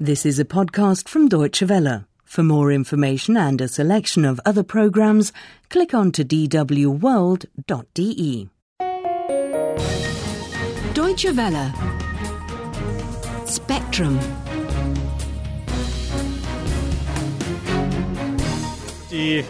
This is a podcast from Deutsche Welle. For more information and a selection of other programs, click on to dwworld.de. Deutsche Welle. Spectrum. The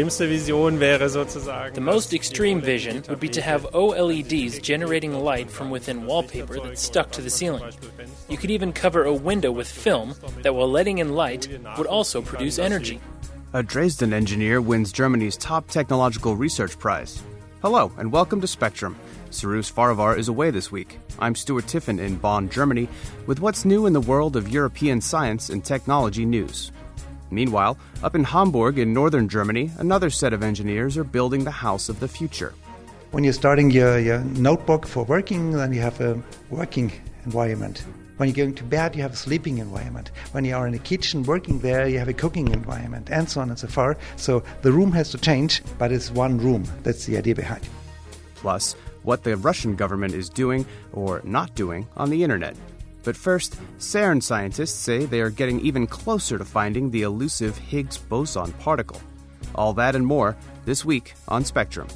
most extreme vision would be to have OLEDs generating light from within wallpaper that's stuck to the ceiling. You could even cover a window with film that, while letting in light, would also produce energy. A Dresden engineer wins Germany's top technological research prize. Hello, and welcome to Spectrum. Cyrus Farivar is away this week. I'm Stuart Tiffin in Bonn, Germany, with what's new in the world of European science and technology news. Meanwhile, up in Hamburg in northern Germany, another set of engineers are building the house of the future. When you're starting your notebook for working, then you have a working environment. When you're going to bed, you have a sleeping environment. When you are in the kitchen working there, you have a cooking environment, and so on and so forth. So the room has to change, but it's one room. That's the idea behind. Plus, what the Russian government is doing or not doing on the internet. But first, CERN scientists say they are getting even closer to finding the elusive Higgs boson particle. All that and more this week on Spectrum.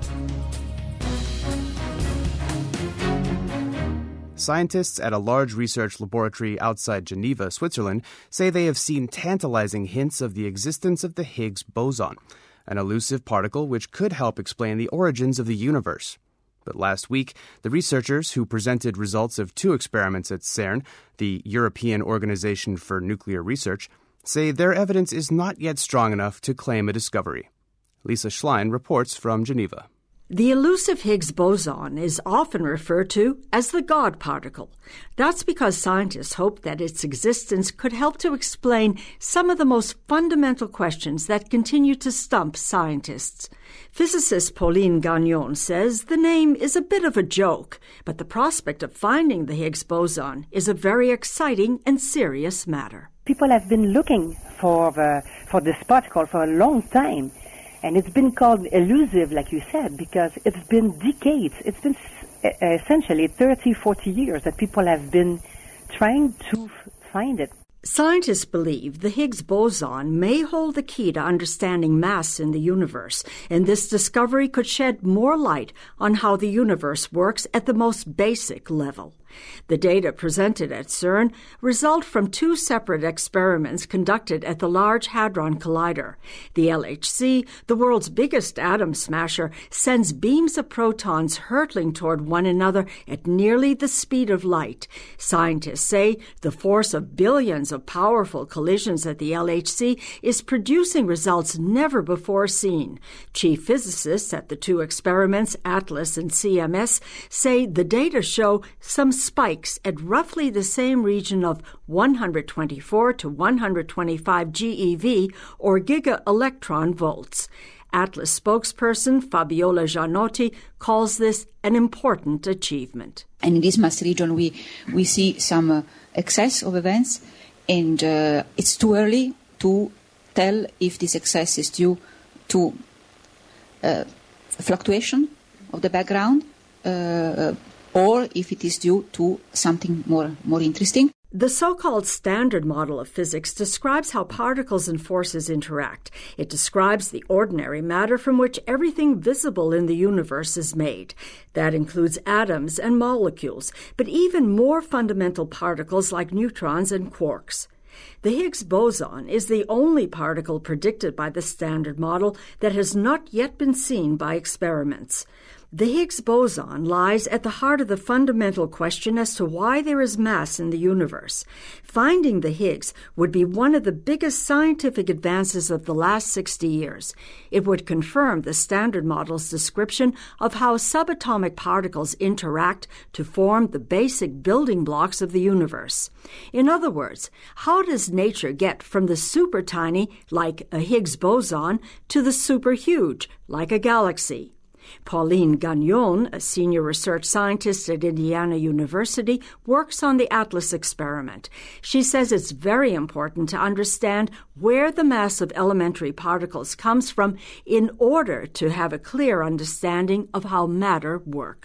Scientists at a large research laboratory outside Geneva, Switzerland, say they have seen tantalizing hints of the existence of the Higgs boson, an elusive particle which could help explain the origins of the universe. But last week, the researchers who presented results of two experiments at CERN, the European Organization for Nuclear Research, say their evidence is not yet strong enough to claim a discovery. Lisa Schlein reports from Geneva. The elusive Higgs boson is often referred to as the God particle. That's because scientists hope that its existence could help to explain some of the most fundamental questions that continue to stump scientists. Physicist Pauline Gagnon says the name is a bit of a joke, but the prospect of finding the Higgs boson is a very exciting and serious matter. People have been looking for this particle for a long time. And it's been called elusive, like you said, because it's been decades. It's been essentially 30, 40 years that people have been trying to find it. Scientists believe the Higgs boson may hold the key to understanding mass in the universe, and this discovery could shed more light on how the universe works at the most basic level. The data presented at CERN result from two separate experiments conducted at the Large Hadron Collider. The LHC, the world's biggest atom smasher, sends beams of protons hurtling toward one another at nearly the speed of light. Scientists say the force of billions of powerful collisions at the LHC is producing results never before seen. Chief physicists at the two experiments, ATLAS and CMS, say the data show some spikes at roughly the same region of 124 to 125 GeV, or giga-electron volts. ATLAS spokesperson Fabiola Gianotti calls this an important achievement. And in this mass region, we see some excess of events, and it's too early to tell if this excess is due to fluctuation of the background, or if it is due to something more interesting. The so-called Standard Model of physics describes how particles and forces interact. It describes the ordinary matter from which everything visible in the universe is made. That includes atoms and molecules, but even more fundamental particles like neutrons and quarks. The Higgs boson is the only particle predicted by the Standard Model that has not yet been seen by experiments. The Higgs boson lies at the heart of the fundamental question as to why there is mass in the universe. Finding the Higgs would be one of the biggest scientific advances of the last 60 years. It would confirm the Standard Model's description of how subatomic particles interact to form the basic building blocks of the universe. In other words, how does nature get from the super tiny, like a Higgs boson, to the super huge, like a galaxy? Pauline Gagnon, a senior research scientist at Indiana University, works on the ATLAS experiment. She says it's very important to understand where the mass of elementary particles comes from in order to have a clear understanding of how matter works.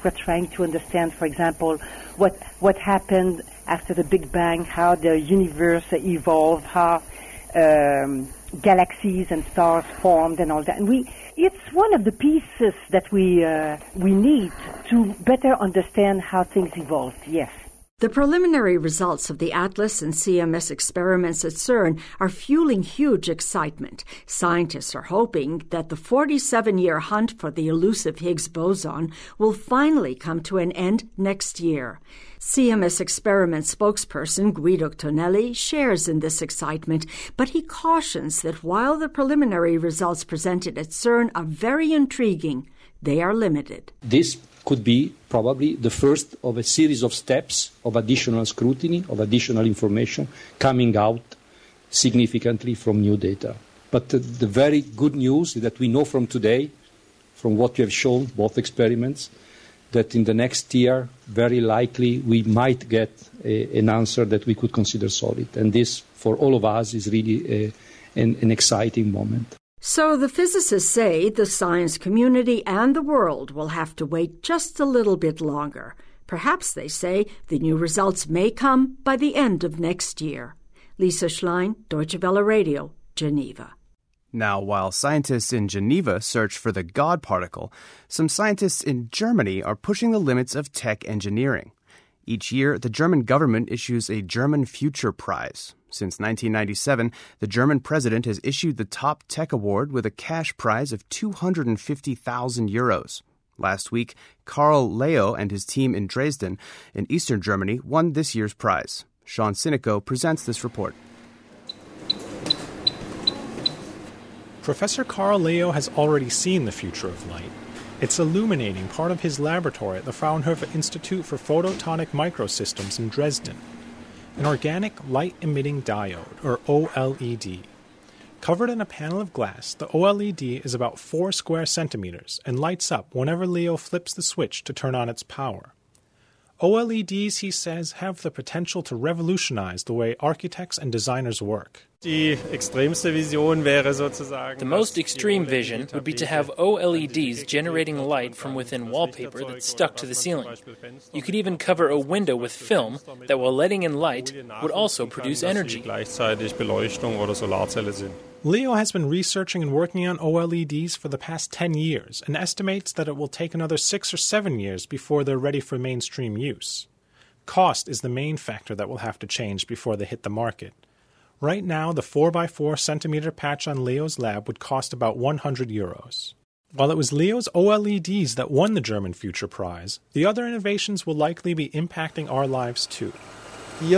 We're trying to understand, for example, what happened after the Big Bang, how the universe evolved, how galaxies and stars formed and all that. And it's one of the pieces that we need to better understand how things evolved, yes. The preliminary results of the ATLAS and CMS experiments at CERN are fueling huge excitement. Scientists are hoping that the 47-year hunt for the elusive Higgs boson will finally come to an end next year. CMS experiment spokesperson Guido Tonelli shares in this excitement, but he cautions that while the preliminary results presented at CERN are very intriguing, they are limited. This could be probably the first of a series of steps of additional scrutiny, of additional information coming out significantly from new data. But the very good news is that we know from today, from what you have shown, both experiments, that in the next year, very likely, we might get an answer that we could consider solid. And this, for all of us, is really an exciting moment. So the physicists say the science community and the world will have to wait just a little bit longer. Perhaps, they say, the new results may come by the end of next year. Lisa Schlein, Deutsche Welle Radio, Geneva. Now, while scientists in Geneva search for the God particle, some scientists in Germany are pushing the limits of tech engineering. Each year, the German government issues a German Future Prize. Since 1997, the German president has issued the top tech award with a cash prize of 250,000 euros. Last week, Karl Leo and his team in Dresden, in eastern Germany, won this year's prize. Sean Sinico presents this report. Professor Karl Leo has already seen the future of light. It's illuminating part of his laboratory at the Fraunhofer Institute for Photonic Microsystems in Dresden. An organic light-emitting diode, or OLED. Covered in a panel of glass, the OLED is about 4 square centimeters and lights up whenever Leo flips the switch to turn on its power. OLEDs, he says, have the potential to revolutionize the way architects and designers work. The most extreme vision would be to have OLEDs generating light from within wallpaper that's stuck to the ceiling. You could even cover a window with film that, while letting in light, would also produce energy. Leo has been researching and working on OLEDs for the past 10 years and estimates that it will take another 6 or 7 years before they're ready for mainstream use. Cost is the main factor that will have to change before they hit the market. Right now, the 4x4 centimeter patch on Leo's lab would cost about 100 euros. While it was Leo's OLEDs that won the German Future Prize, the other innovations will likely be impacting our lives too. In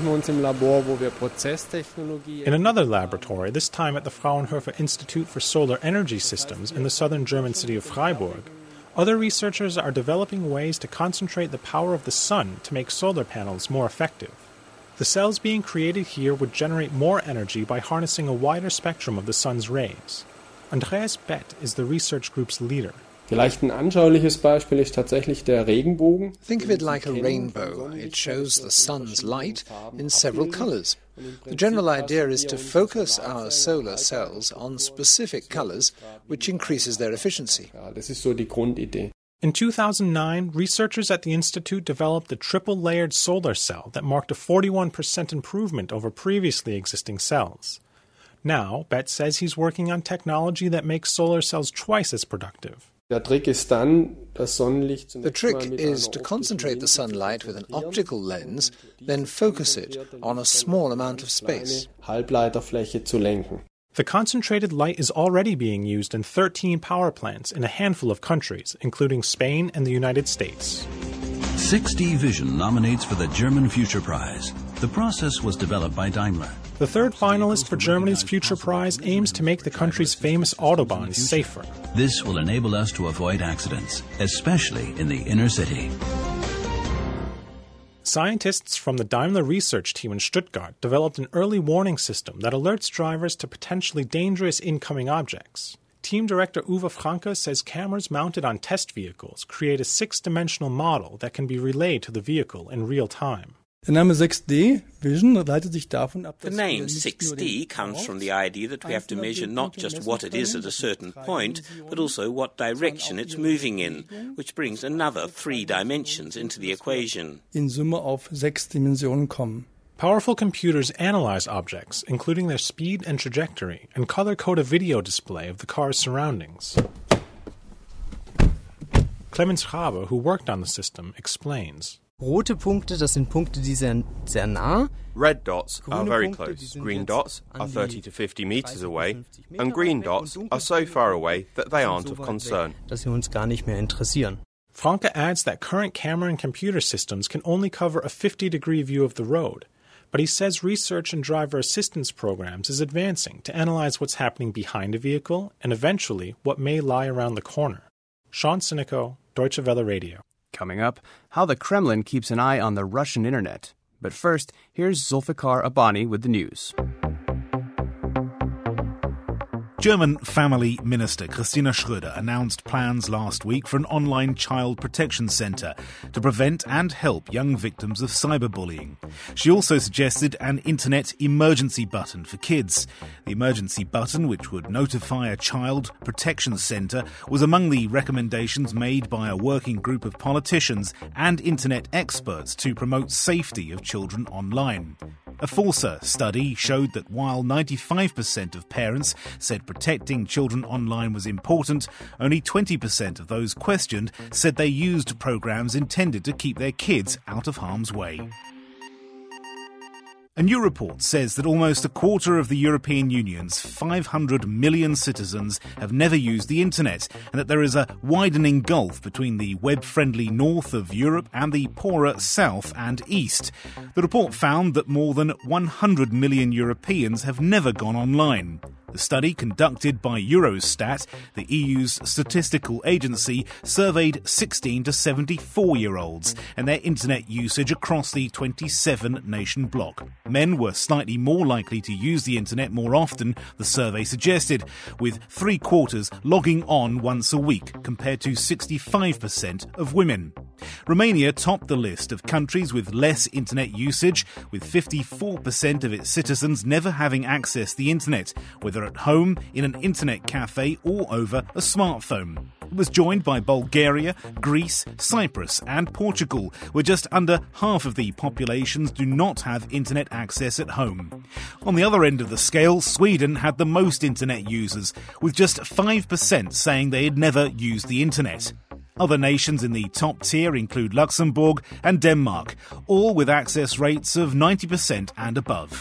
another laboratory, this time at the Fraunhofer Institute for Solar Energy Systems in the southern German city of Freiburg, other researchers are developing ways to concentrate the power of the sun to make solar panels more effective. The cells being created here would generate more energy by harnessing a wider spectrum of the sun's rays. Andreas Bett is the research group's leader. Think of it like a rainbow. It shows the sun's light in several colors. The general idea is to focus our solar cells on specific colors, which increases their efficiency. In 2009, researchers at the Institute developed a triple-layered solar cell that marked a 41% improvement over previously existing cells. Now, Bett says he's working on technology that makes solar cells twice as productive. The trick is to concentrate the sunlight with an optical lens, then focus it on a small amount of space. The concentrated light is already being used in 13 power plants in a handful of countries, including Spain and the United States. 6D Vision nominates for the German Future Prize. The process was developed by Daimler. The third finalist for Germany's Future Prize aims to make the country's famous autobahns safer. This will enable us to avoid accidents, especially in the inner city. Scientists from the Daimler research team in Stuttgart developed an early warning system that alerts drivers to potentially dangerous incoming objects. Team director Uwe Franke says cameras mounted on test vehicles create a 6-dimensional model that can be relayed to the vehicle in real time. The name 6D vision leitet sich davon ab, The name 6D comes from the idea that we have to measure not just what it is at a certain point, but also what direction it's moving in, which brings another 3 dimensions into the equation. In Summe auf 6 Dimensionen kommen. Powerful computers analyze objects, including their speed and trajectory, and color-code a video display of the car's surroundings. Clemens Rabe, who worked on the system, explains. Rote Punkte, das sind Punkte, die sehr nah. Red dots are very close. Green dots are 30 to 50 meters away, and green dots are so far away that they aren't of concern. Dass sie uns gar nicht mehr interessieren. Franke adds that current camera and computer systems can only cover a 50-degree view of the road, but he says research in driver assistance programs is advancing to analyze what's happening behind a vehicle and eventually what may lie around the corner. Sean Sinico, Deutsche Welle Radio. Coming up, how the Kremlin keeps an eye on the Russian internet. But first, here's Zulfikar Abani with the news. German Family Minister Christina Schröder announced plans last week for an online child protection centre to prevent and help young victims of cyberbullying. She also suggested an internet emergency button for kids. The emergency button, which would notify a child protection centre, was among the recommendations made by a working group of politicians and internet experts to promote safety of children online. A Forsa study showed that while 95% of parents said protecting children online was important, only 20% of those questioned said they used programs intended to keep their kids out of harm's way. A new report says that almost a quarter of the European Union's 500 million citizens have never used the internet, and that there is a widening gulf between the web-friendly north of Europe and the poorer south and east. The report found that more than 100 million Europeans have never gone online. The study, conducted by Eurostat, the EU's statistical agency, surveyed 16 to 74-year-olds and their internet usage across the 27-nation bloc. Men were slightly more likely to use the internet more often, the survey suggested, with 3/4 logging on once a week, compared to 65% of women. Romania topped the list of countries with less internet usage, with 54% of its citizens never having accessed the internet, whether at home, in an internet cafe, or over a smartphone. It was joined by Bulgaria, Greece, Cyprus and Portugal, where just under half of the populations do not have internet access at home. On the other end of the scale, Sweden had the most internet users, with just 5% saying they had never used the internet. Other nations in the top tier include Luxembourg and Denmark, all with access rates of 90% and above.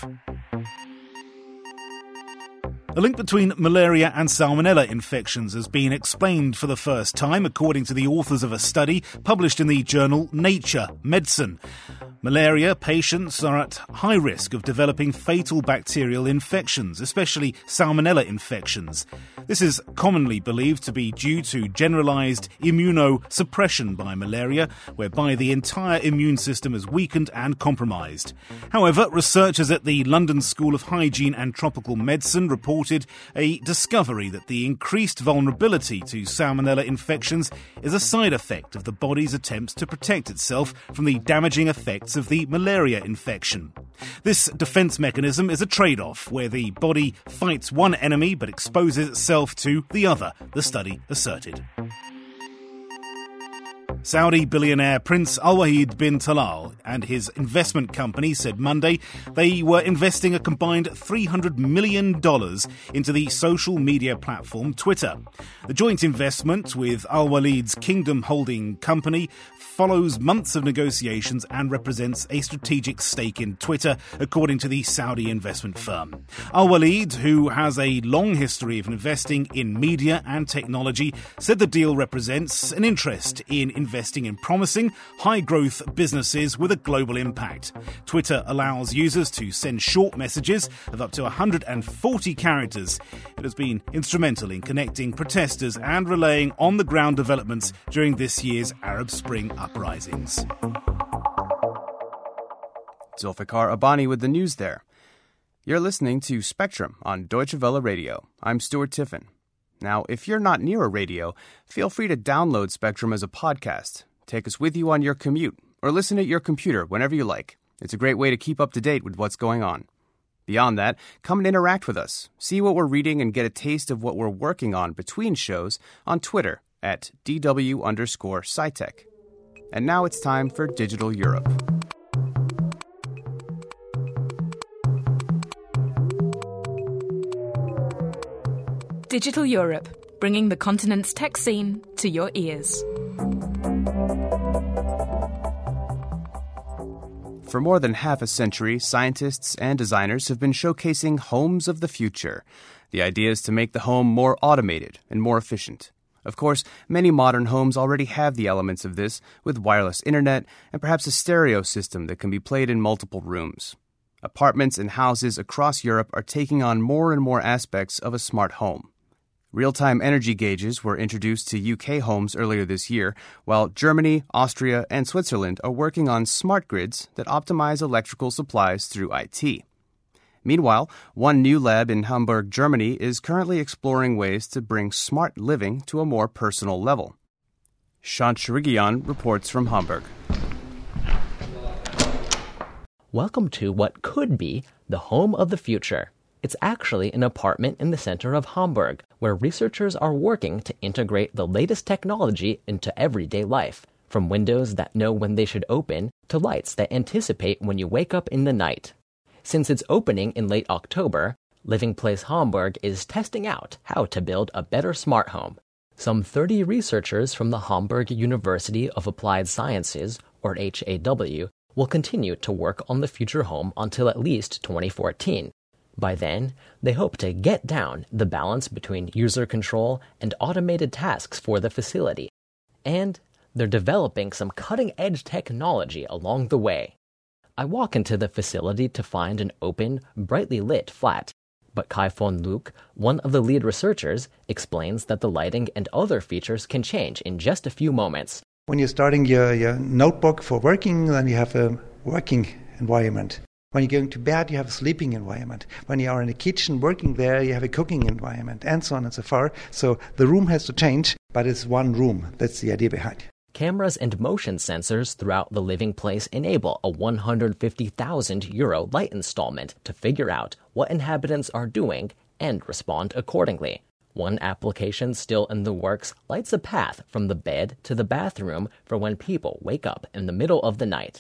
A link between malaria and salmonella infections has been explained for the first time, according to the authors of a study published in the journal Nature Medicine. Malaria patients are at high risk of developing fatal bacterial infections, especially salmonella infections. This is commonly believed to be due to generalized immunosuppression by malaria, whereby the entire immune system is weakened and compromised. However, researchers at the London School of Hygiene and Tropical Medicine reported a discovery that the increased vulnerability to salmonella infections is a side effect of the body's attempts to protect itself from the damaging effects of the malaria infection. This defense mechanism is a trade-off where the body fights one enemy but exposes itself to the other, the study asserted. Saudi billionaire Prince Al-Wahid bin Talal and his investment company said Monday they were investing a combined $300 million into the social media platform Twitter. The joint investment with Al-Walid's Kingdom holding company follows months of negotiations and represents a strategic stake in Twitter, according to the Saudi investment firm. Al-Walid, who has a long history of investing in media and technology, said the deal represents an interest in investing in promising, high-growth businesses with a global impact. Twitter allows users to send short messages of up to 140 characters. It has been instrumental in connecting protesters and relaying on-the-ground developments during this year's Arab Spring uprisings. Zulfikar Abani with the news there. You're listening to Spectrum on Deutsche Welle Radio. I'm Stuart Tiffin. Now, if you're not near a radio, feel free to download Spectrum as a podcast. Take us with you on your commute, or listen at your computer whenever you like. It's a great way to keep up to date with what's going on. Beyond that, come and interact with us. See what we're reading and get a taste of what we're working on between shows on Twitter at DW_SciTech. And now it's time for Digital Europe. Digital Europe, bringing the continent's tech scene to your ears. For more than half a century, scientists and designers have been showcasing homes of the future. The idea is to make the home more automated and more efficient. Of course, many modern homes already have the elements of this, with wireless internet and perhaps a stereo system that can be played in multiple rooms. Apartments and houses across Europe are taking on more and more aspects of a smart home. Real-time energy gauges were introduced to UK homes earlier this year, while Germany, Austria, and Switzerland are working on smart grids that optimize electrical supplies through IT. Meanwhile, one new lab in Hamburg, Germany, is currently exploring ways to bring smart living to a more personal level. Shant Sharigian reports from Hamburg. Welcome to what could be the home of the future. It's actually an apartment in the center of Hamburg, where researchers are working to integrate the latest technology into everyday life, from windows that know when they should open to lights that anticipate when you wake up in the night. Since its opening in late October, Living Place Hamburg is testing out how to build a better smart home. Some 30 researchers from the Hamburg University of Applied Sciences, or HAW, will continue to work on the future home until at least 2014. By then, they hope to get down the balance between user control and automated tasks for the facility. And they're developing some cutting-edge technology along the way. I walk into the facility to find an open, brightly lit flat. But Kai von Luke, one of the lead researchers, explains that the lighting and other features can change in just a few moments. When you're starting your notebook for working, then you have a working environment. When you're going to bed, you have a sleeping environment. When you are in the kitchen working there, you have a cooking environment, and so on and so forth. So the room has to change, but it's one room. That's the idea behind. Cameras and motion sensors throughout the living place enable a €150,000 light installment to figure out what inhabitants are doing and respond accordingly. One application still in the works lights a path from the bed to the bathroom for when people wake up in the middle of the night.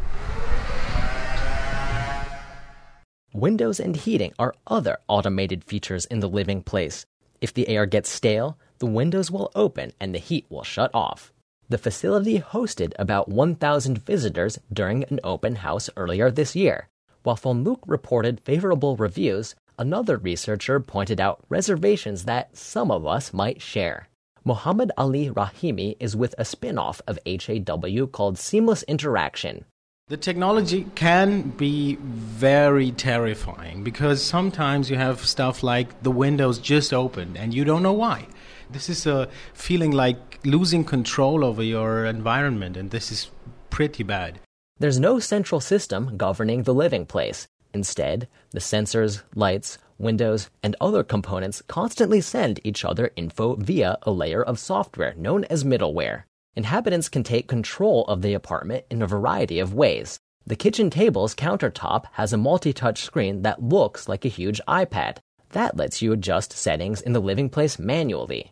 Windows and heating are other automated features in the living place. If the air gets stale, the windows will open and the heat will shut off. The facility hosted about 1,000 visitors during an open house earlier this year. While von Luke reported favorable reviews, another researcher pointed out reservations that some of us might share. Mohammed Ali Rahimi is with a spin-off of HAW called Seamless Interaction. The technology can be very terrifying because sometimes you have stuff like the windows just opened and you don't know why. This is a feeling like losing control over your environment, and this is pretty bad. There's no central system governing the living place. Instead, the sensors, lights, windows, and other components constantly send each other info via a layer of software known as middleware. Inhabitants can take control of the apartment in a variety of ways. The kitchen table's countertop has a multi-touch screen that looks like a huge iPad. That lets you adjust settings in the living place manually.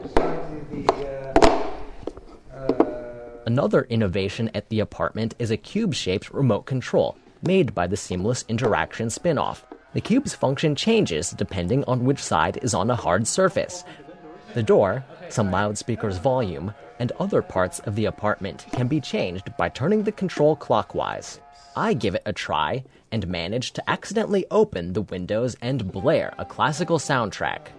Another innovation at the apartment is a cube-shaped remote control made by the Seamless Interaction spin-off. The cube's function changes depending on which side is on a hard surface. The door, some loudspeakers' volume, and other parts of the apartment can be changed by turning the control clockwise. I give it a try and manage to accidentally open the windows and blare a classical soundtrack.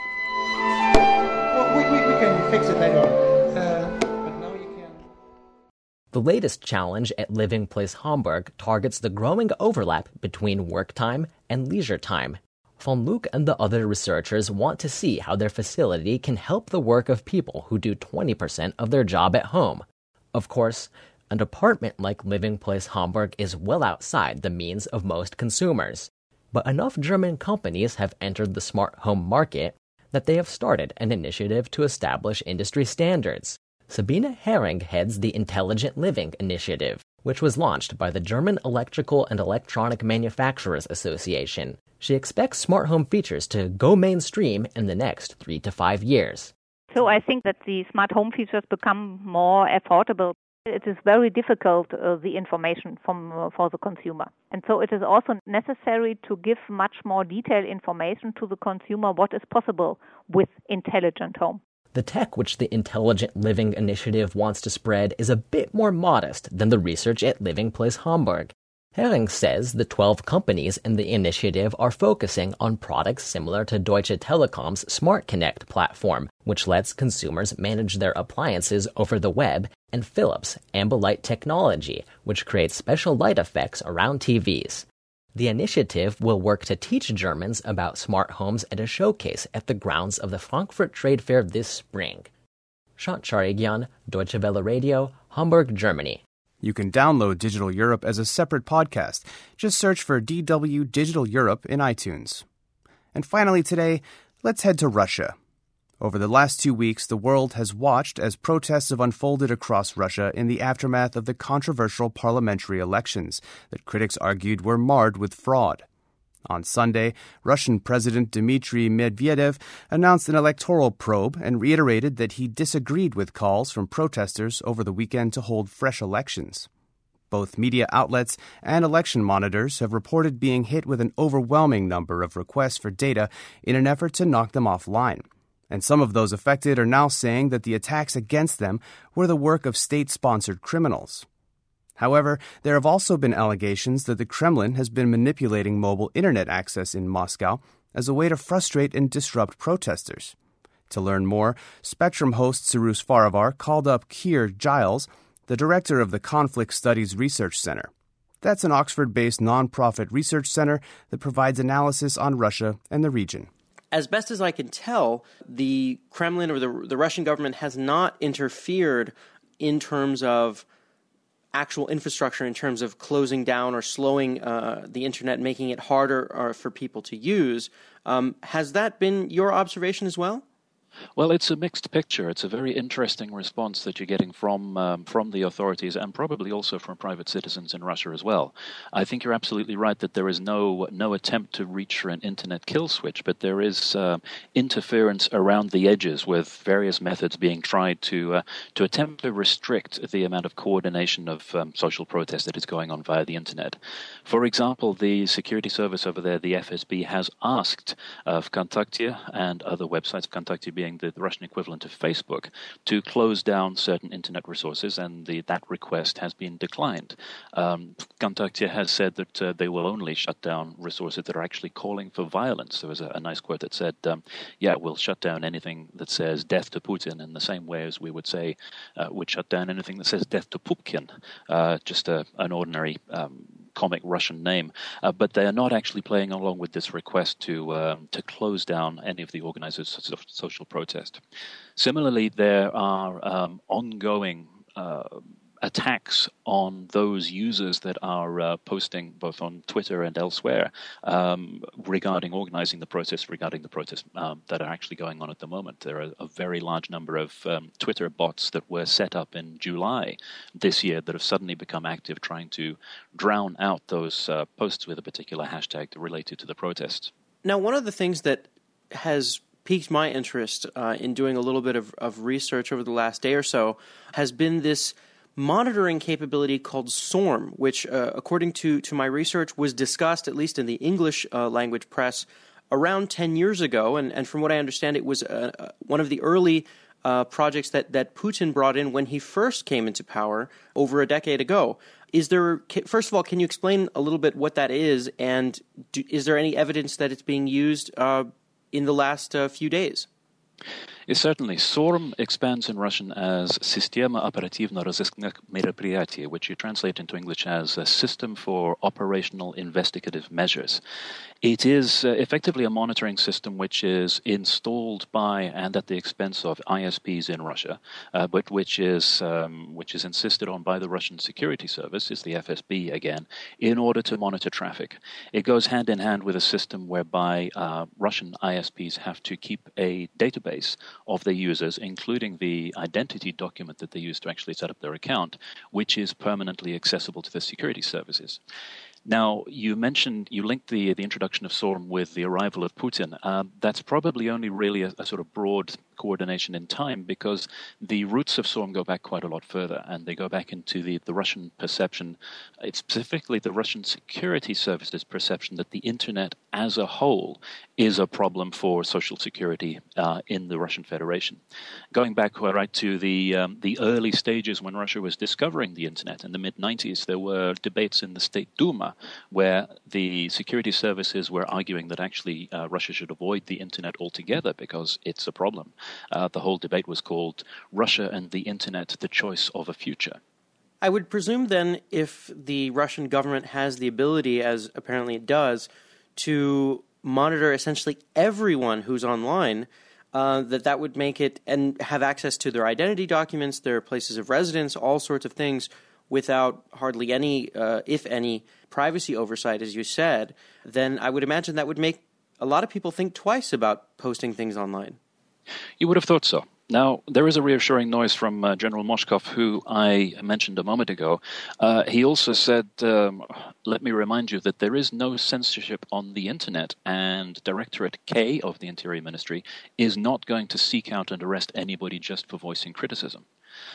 Well, we can fix it later on. But now you can. The latest challenge at Living Place Hamburg targets the growing overlap between work time and leisure time. Von Luke and the other researchers want to see how their facility can help the work of people who do 20% of their job at home. Of course, an apartment like Living Place Hamburg is well outside the means of most consumers. But enough German companies have entered the smart home market that they have started an initiative to establish industry standards. Sabine Hering heads the Intelligent Living Initiative. which was launched by the German Electrical and Electronic Manufacturers Association. She expects smart home features to go mainstream in the next 3 to 5 years. So I think that the smart home features become more affordable. It is very difficult, the information for the consumer. And so it is also necessary to give much more detailed information to the consumer what is possible with intelligent home. The tech which the Intelligent Living Initiative wants to spread is a bit more modest than the research at Living Place Hamburg. Hering says the 12 companies in the initiative are focusing on products similar to Deutsche Telekom's Smart Connect platform, which lets consumers manage their appliances over the web, and Philips' Ambilight technology, which creates special light effects around TVs. The initiative will work to teach Germans about smart homes at a showcase at the grounds of the Frankfurt Trade Fair this spring. Shant Charigyan, Deutsche Welle Radio, Hamburg, Germany. You can download Digital Europe as a separate podcast. Just search for DW Digital Europe in iTunes. And finally today, let's head to Russia. Over the last 2 weeks, the world has watched as protests have unfolded across Russia in the aftermath of the controversial parliamentary elections that critics argued were marred with fraud. On Sunday, Russian President Dmitry Medvedev announced an electoral probe and reiterated that he disagreed with calls from protesters over the weekend to hold fresh elections. Both media outlets and election monitors have reported being hit with an overwhelming number of requests for data in an effort to knock them offline. And some of those affected are now saying that the attacks against them were the work of state-sponsored criminals. However, there have also been allegations that the Kremlin has been manipulating mobile internet access in Moscow as a way to frustrate and disrupt protesters. To learn more, Spectrum host Cyrus Farivar called up Keir Giles, the director of the Conflict Studies Research Center. That's an Oxford-based nonprofit research center that provides analysis on Russia and the region. As best as I can tell, the Kremlin or the Russian government has not interfered in terms of actual infrastructure, in terms of closing down or slowing the internet, making it harder for people to use. Has that been your observation as well? Well, it's a mixed picture. It's a very interesting response that you're getting from the authorities and probably also from private citizens in Russia as well. I think you're absolutely right that there is no attempt to reach for an internet kill switch, but there is interference around the edges with various methods being tried to attempt to restrict the amount of coordination of social protest that is going on via the internet. For example, the security service over there, the FSB, has asked Vkontakte and other websites, Vkontakte being the Russian equivalent of Facebook, to close down certain internet resources, and that request has been declined. Vkontakte has said that they will only shut down resources that are actually calling for violence. There was a nice quote that said, we'll shut down anything that says death to Putin in the same way as we would say, would shut down anything that says death to Pupkin, just an ordinary comic Russian name, but they are not actually playing along with this request to close down any of the organizers of social protest. Similarly, there are ongoing attacks on those users that are posting both on Twitter and elsewhere regarding organizing the protests, regarding the protests that are actually going on at the moment. There are a very large number of Twitter bots that were set up in July this year that have suddenly become active, trying to drown out those posts with a particular hashtag related to the protests. Now, one of the things that has piqued my interest in doing a little bit of research over the last day or so has been this monitoring capability called SORM, which, according to my research, was discussed, at least in the English language press, around 10 years ago. And from what I understand, it was one of the early projects that Putin brought in when he first came into power over a decade ago. First of all, can you explain a little bit what that is, and is there any evidence that it's being used in the last few days? Yes, certainly. SORM expands in Russian as Система оперативно-розыскных мероприятий, which you translate into English as a System for Operational Investigative Measures. It is effectively a monitoring system which is installed by and at the expense of ISPs in Russia, but which is insisted on by the Russian Security Service, is the FSB again, in order to monitor traffic. It goes hand in hand with a system whereby Russian ISPs have to keep a database of their users, including the identity document that they use to actually set up their account, which is permanently accessible to the security services. Now, you linked the introduction of SORM with the arrival of Putin. That's probably only really a sort of broad coordination in time, because the roots of SORM go back quite a lot further, and they go back into the Russian perception, it's specifically the Russian security services perception that the internet as a whole is a problem for social security in the Russian Federation. Going back right to the early stages when Russia was discovering the internet in the mid-90s, there were debates in the State Duma where the security services were arguing that actually Russia should avoid the internet altogether because it's a problem. The whole debate was called Russia and the Internet, the Choice of a Future. I would presume then, if the Russian government has the ability, as apparently it does, to monitor essentially everyone who's online, that would make it, and have access to their identity documents, their places of residence, all sorts of things, without hardly any, if any, privacy oversight, as you said, then I would imagine that would make a lot of people think twice about posting things online. You would have thought so. Now, there is a reassuring noise from General Moshkov, who I mentioned a moment ago. He also said, let me remind you that there is no censorship on the internet, and Directorate K of the Interior Ministry is not going to seek out and arrest anybody just for voicing criticism.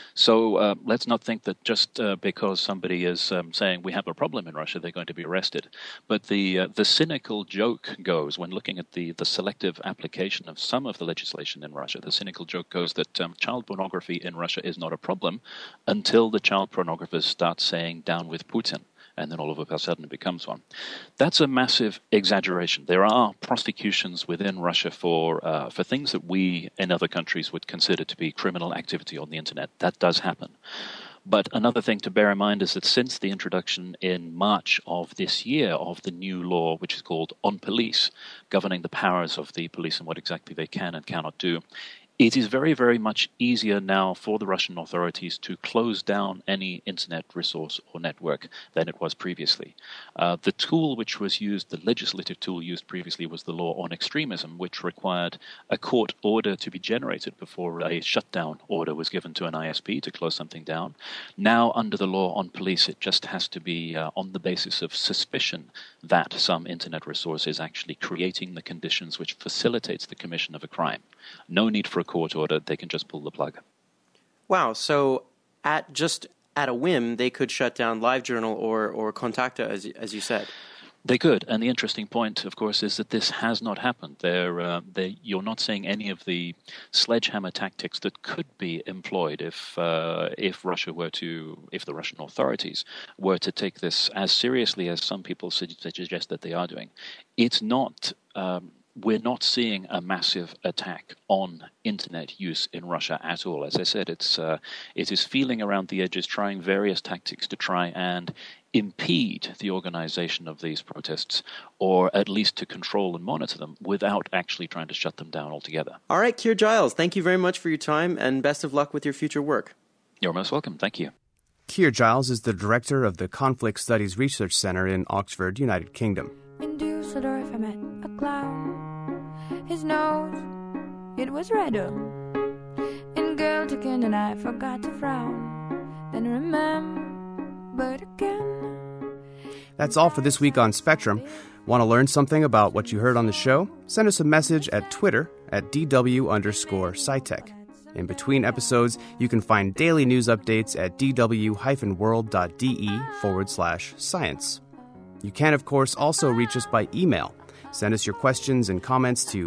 So let's not think that just because somebody is saying we have a problem in Russia, they're going to be arrested. But the cynical joke goes, when looking at the selective application of some of the legislation in Russia, the cynical joke goes that child pornography in Russia is not a problem until the child pornographers start saying down with Putin. And then all of a sudden it becomes one. That's a massive exaggeration. There are prosecutions within Russia for things that we in other countries would consider to be criminal activity on the internet. That does happen. But another thing to bear in mind is that since the introduction in March of this year of the new law, which is called On Police, governing the powers of the police and what exactly they can and cannot do, it is very, very much easier now for the Russian authorities to close down any internet resource or network than it was previously. The tool which was used, the legislative tool used previously, was the law on extremism, which required a court order to be generated before a shutdown order was given to an ISP to close something down. Now, under the law on police, it just has to be on the basis of suspicion that some internet resource is actually creating the conditions which facilitates the commission of a crime. No need for a court order, they can just pull the plug. Wow, so at a whim, they could shut down LiveJournal or Kontakte, as you said. They could, and the interesting point, of course, is that this has not happened. You're not seeing any of the sledgehammer tactics that could be employed if the Russian authorities were to take this as seriously as some people suggest that they are doing. It's not. We're not seeing a massive attack on internet use in Russia at all. As I said, it is feeling around the edges, trying various tactics to try and impede the organization of these protests, or at least to control and monitor them without actually trying to shut them down altogether. All right, Keir Giles, thank you very much for your time, and best of luck with your future work. You're most welcome. Thank you. Keir Giles is the director of the Conflict Studies Research Center in Oxford, United Kingdom. In Dusseldorf, I met a clown. His nose, it was redder. In Göttingen, and I forgot to frown. Then remembered again. That's all for this week on Spectrum. Want to learn something about what you heard on the show? Send us a message at Twitter at DW_SciTech. In between episodes, you can find daily news updates at dw-world.de/science. You can, of course, also reach us by email. Send us your questions and comments to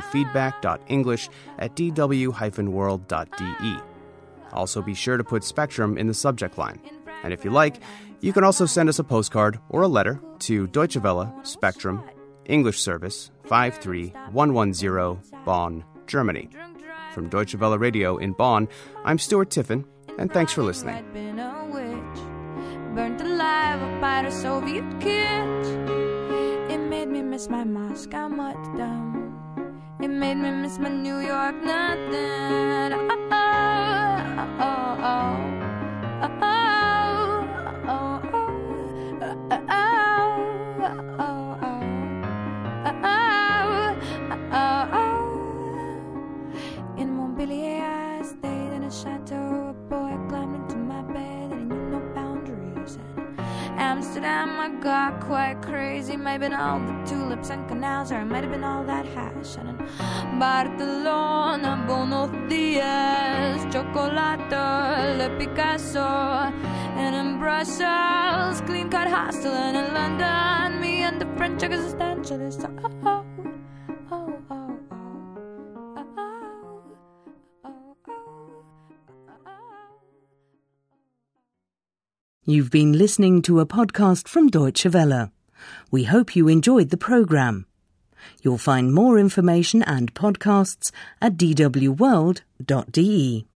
feedback.english@dw-world.de. Also, be sure to put Spectrum in the subject line. And if you like, you can also send us a postcard or a letter to Deutsche Welle, Spectrum, English Service, 53110, Bonn, Germany. From Deutsche Welle Radio in Bonn, I'm Stuart Tiffin, and thanks for listening. Burnt alive by the Soviet kids. It made me miss my Moscow mud-dumb. It made me miss my New York nothing. In Montpellier Amsterdam, I got quite crazy. Might have been all the tulips and canals, or it might have been all that hash. And in Barcelona, Buenos Dias, Chocolate, Le Picasso. And in Brussels, clean cut hostel. And in London, me and the French existentialists. You've been listening to a podcast from Deutsche Welle. We hope you enjoyed the programme. You'll find more information and podcasts at dwworld.de.